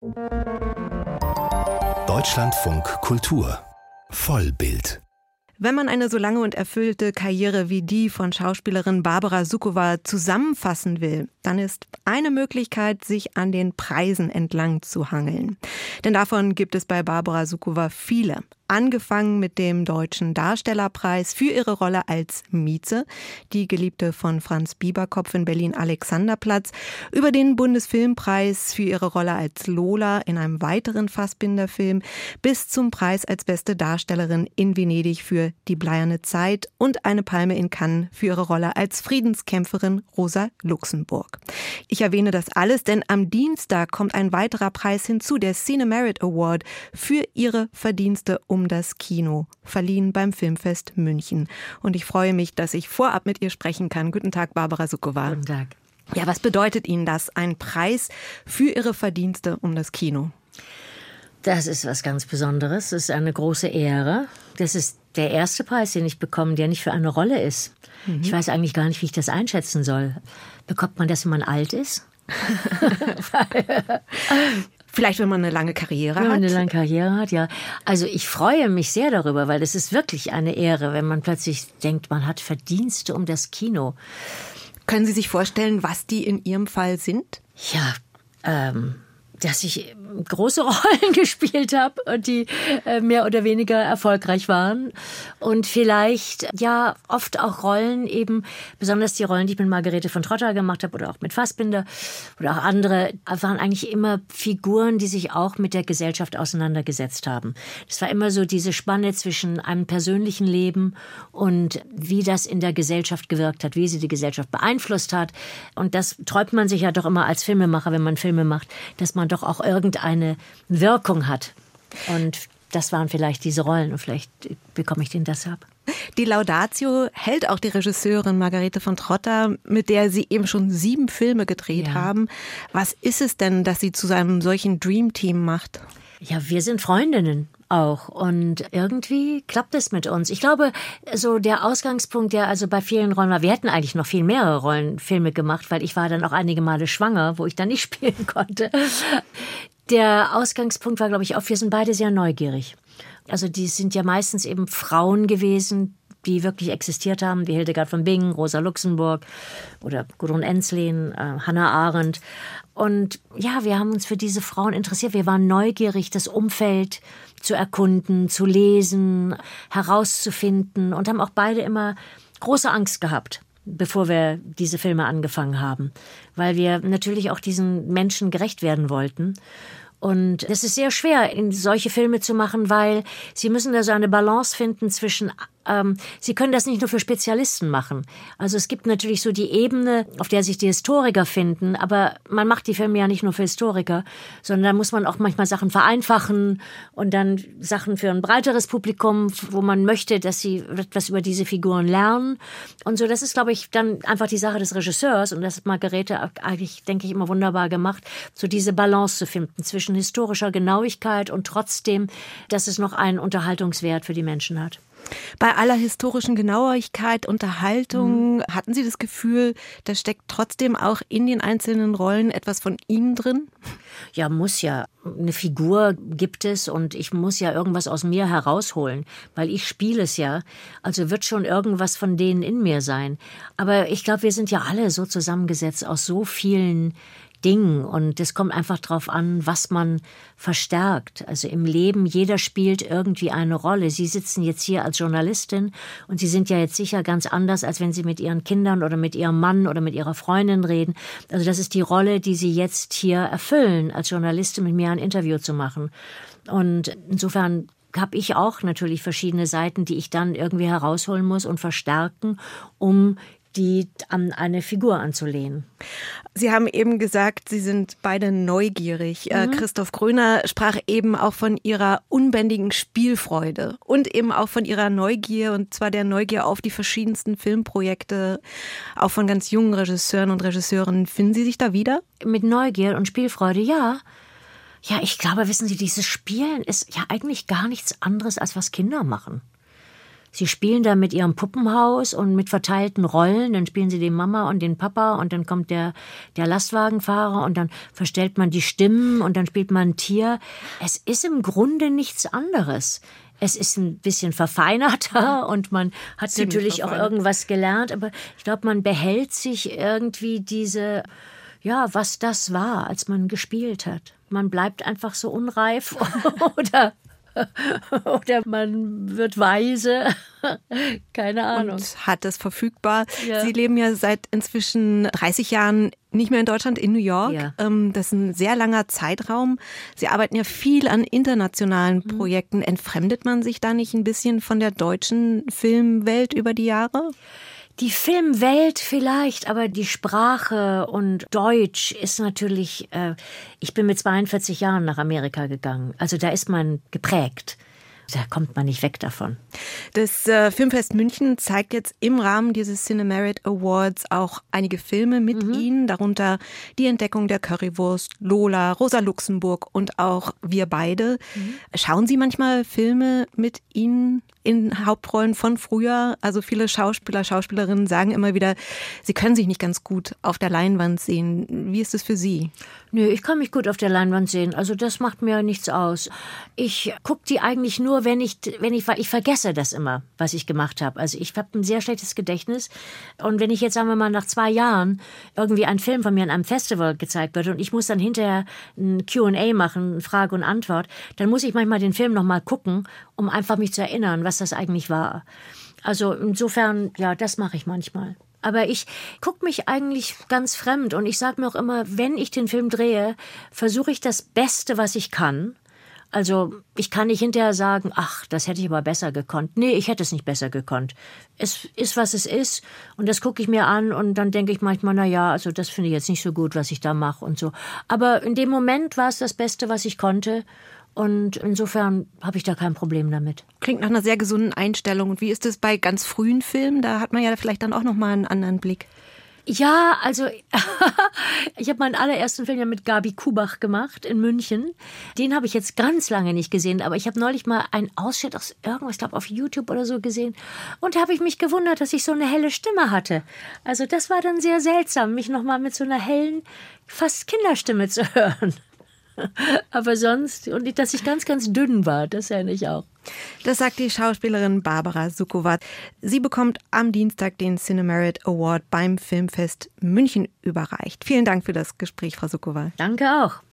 Deutschlandfunk Kultur Vollbild. Wenn man eine so lange und erfüllte Karriere wie die von Schauspielerin Barbara Sukowa zusammenfassen will, dann ist eine Möglichkeit, sich an den Preisen entlang zu hangeln. Denn davon gibt es bei Barbara Sukowa viele. Angefangen mit dem Deutschen Darstellerpreis für ihre Rolle als Mieze, die Geliebte von Franz Bieberkopf in Berlin-Alexanderplatz, über den Bundesfilmpreis für ihre Rolle als Lola in einem weiteren Fassbinder-Film bis zum Preis als beste Darstellerin in Venedig für Die bleierne Zeit und eine Palme in Cannes für ihre Rolle als Friedenskämpferin Rosa Luxemburg. Ich erwähne das alles, denn am Dienstag kommt ein weiterer Preis hinzu, der Cine Merit Award für ihre Verdienste um das Kino, verliehen beim Filmfest München. Und ich freue mich, dass ich vorab mit ihr sprechen kann. Guten Tag, Barbara Sukowa. Guten Tag. Ja, was bedeutet Ihnen das, ein Preis für Ihre Verdienste um das Kino? Das ist was ganz Besonderes. Das ist eine große Ehre. Das ist der erste Preis, den ich bekomme, der nicht für eine Rolle ist. Ich weiß eigentlich gar nicht, wie ich das einschätzen soll. Bekommt man das, wenn man alt ist? Vielleicht, wenn man eine lange Karriere hat. Wenn man eine lange Karriere hat, ja. Also ich freue mich sehr darüber, weil es ist wirklich eine Ehre, wenn man plötzlich denkt, man hat Verdienste um das Kino. Können Sie sich vorstellen, was die in Ihrem Fall sind? Ja, dass ich große Rollen gespielt habe und die mehr oder weniger erfolgreich waren. Und vielleicht, ja, oft auch Rollen eben, besonders die Rollen, die ich mit Margarete von Trotta gemacht habe oder auch mit Fassbinder oder auch andere, waren eigentlich immer Figuren, die sich auch mit der Gesellschaft auseinandergesetzt haben. Das war immer so diese Spanne zwischen einem persönlichen Leben und wie das in der Gesellschaft gewirkt hat, wie sie die Gesellschaft beeinflusst hat. Und das träumt man sich ja doch immer als Filmemacher, wenn man Filme macht, dass man doch auch irgendeine Wirkung hat. Und das waren vielleicht diese Rollen und vielleicht bekomme ich den deshalb. Die Laudatio hält auch die Regisseurin Margarete von Trotta, mit der Sie eben schon 7 Filme gedreht haben. Was ist es denn, dass sie zu einem solchen Dreamteam macht? Ja, wir sind Freundinnen auch und irgendwie klappt es mit uns. Ich glaube, so der Ausgangspunkt, der also bei vielen Rollen war, wir hätten eigentlich noch viel mehrere Filme gemacht, weil ich war dann auch einige Male schwanger, wo ich dann nicht spielen konnte. Der Ausgangspunkt war, glaube ich, auch, wir sind beide sehr neugierig. Also die sind ja meistens eben Frauen gewesen, die wirklich existiert haben, wie Hildegard von Bingen, Rosa Luxemburg oder Gudrun Ensslin, Hannah Arendt. Und ja, wir haben uns für diese Frauen interessiert. Wir waren neugierig, das Umfeld zu erkunden, zu lesen, herauszufinden und haben auch beide immer große Angst gehabt, bevor wir diese Filme angefangen haben, weil wir natürlich auch diesen Menschen gerecht werden wollten. Und es ist sehr schwer, solche Filme zu machen, weil sie müssen da so eine Balance finden zwischen, sie können das nicht nur für Spezialisten machen. Also es gibt natürlich so die Ebene, auf der sich die Historiker finden, aber man macht die Filme ja nicht nur für Historiker, sondern da muss man auch manchmal Sachen vereinfachen und dann Sachen für ein breiteres Publikum, wo man möchte, dass sie etwas über diese Figuren lernen. Und so, das ist, glaube ich, dann einfach die Sache des Regisseurs und das hat Margarete eigentlich, denke ich, immer wunderbar gemacht, so diese Balance zu finden zwischen historischer Genauigkeit und trotzdem, dass es noch einen Unterhaltungswert für die Menschen hat. Bei aller historischen Genauigkeit, Unterhaltung, hatten Sie das Gefühl, da steckt trotzdem auch in den einzelnen Rollen etwas von Ihnen drin? Ja, muss ja. Eine Figur gibt es und ich muss ja irgendwas aus mir herausholen, weil ich spiele es ja. Also wird schon irgendwas von denen in mir sein. Aber ich glaube, wir sind ja alle so zusammengesetzt aus so vielen Dingen und es kommt einfach drauf an, was man verstärkt. Also im Leben, jeder spielt irgendwie eine Rolle. Sie sitzen jetzt hier als Journalistin und Sie sind ja jetzt sicher ganz anders, als wenn Sie mit Ihren Kindern oder mit Ihrem Mann oder mit Ihrer Freundin reden. Also das ist die Rolle, die Sie jetzt hier erfüllen, als Journalistin mit mir ein Interview zu machen. Und insofern habe ich auch natürlich verschiedene Seiten, die ich dann irgendwie herausholen muss und verstärken, um die an eine Figur anzulehnen. Sie haben eben gesagt, Sie sind beide neugierig. Christoph Gröner sprach eben auch von Ihrer unbändigen Spielfreude und eben auch von Ihrer Neugier, und zwar der Neugier auf die verschiedensten Filmprojekte, auch von ganz jungen Regisseuren und Regisseurinnen. Finden Sie sich da wieder? Mit Neugier und Spielfreude, ja. Ja, ich glaube, wissen Sie, dieses Spielen ist ja eigentlich gar nichts anderes, als was Kinder machen. Sie spielen da mit ihrem Puppenhaus und mit verteilten Rollen. Dann spielen sie die Mama und den Papa und dann kommt der Lastwagenfahrer und dann verstellt man die Stimmen und dann spielt man ein Tier. Es ist im Grunde nichts anderes. Es ist ein bisschen verfeinerter und man hat ziemlich natürlich auch irgendwas gelernt, aber ich glaube, man behält sich irgendwie diese, ja, was das war, als man gespielt hat. Man bleibt einfach so unreif oder man wird weise. Keine Ahnung. Und hat es verfügbar. Ja. Sie leben ja seit inzwischen 30 Jahren nicht mehr in Deutschland, in New York. Ja. Das ist ein sehr langer Zeitraum. Sie arbeiten ja viel an internationalen Projekten. Entfremdet man sich da nicht ein bisschen von der deutschen Filmwelt über die Jahre? Die Filmwelt vielleicht, aber die Sprache und Deutsch ist natürlich, ich bin mit 42 Jahren nach Amerika gegangen. Also da ist man geprägt. Da kommt man nicht weg davon. Das Filmfest München zeigt jetzt im Rahmen dieses Cinemerit Awards auch einige Filme mit Ihnen, darunter Die Entdeckung der Currywurst, Lola, Rosa Luxemburg und auch Wir beide. Schauen Sie manchmal Filme mit Ihnen in Hauptrollen von früher? Also viele Schauspieler, Schauspielerinnen sagen immer wieder, sie können sich nicht ganz gut auf der Leinwand sehen. Wie ist es für Sie? Nö, ich kann mich gut auf der Leinwand sehen. Also das macht mir nichts aus. Ich gucke die eigentlich nur, weil ich vergesse das immer, was ich gemacht habe. Also ich habe ein sehr schlechtes Gedächtnis. Und wenn ich jetzt, sagen wir mal, nach 2 Jahren irgendwie ein Film von mir an einem Festival gezeigt wird und ich muss dann hinterher ein Q&A machen, Frage und Antwort, dann muss ich manchmal den Film nochmal gucken, um einfach mich zu erinnern, was das eigentlich war. Also insofern, ja, das mache ich manchmal. Aber ich gucke mich eigentlich ganz fremd und ich sage mir auch immer, wenn ich den Film drehe, versuche ich das Beste, was ich kann. Also ich kann nicht hinterher sagen, ach, das hätte ich aber besser gekonnt. Nee, ich hätte es nicht besser gekonnt. Es ist, was es ist und das gucke ich mir an und dann denke ich manchmal, na ja, also das finde ich jetzt nicht so gut, was ich da mache und so. Aber in dem Moment war es das Beste, was ich konnte. Und insofern habe ich da kein Problem damit. Klingt nach einer sehr gesunden Einstellung. Und wie ist es bei ganz frühen Filmen? Da hat man ja vielleicht dann auch noch mal einen anderen Blick. Ja, also ich habe meinen allerersten Film ja mit Gabi Kubach gemacht in München. Den habe ich jetzt ganz lange nicht gesehen, aber ich habe neulich mal einen Ausschnitt aus irgendwas, ich glaube auf YouTube oder so gesehen. Und da habe ich mich gewundert, dass ich so eine helle Stimme hatte. Also das war dann sehr seltsam, mich noch mal mit so einer hellen, fast Kinderstimme zu hören. Aber sonst, und dass ich ganz, ganz dünn war, das erinnere ich auch. Das sagt die Schauspielerin Barbara Sukowa. Sie bekommt am Dienstag den Cinemerit Award beim Filmfest München überreicht. Vielen Dank für das Gespräch, Frau Sukowa. Danke auch.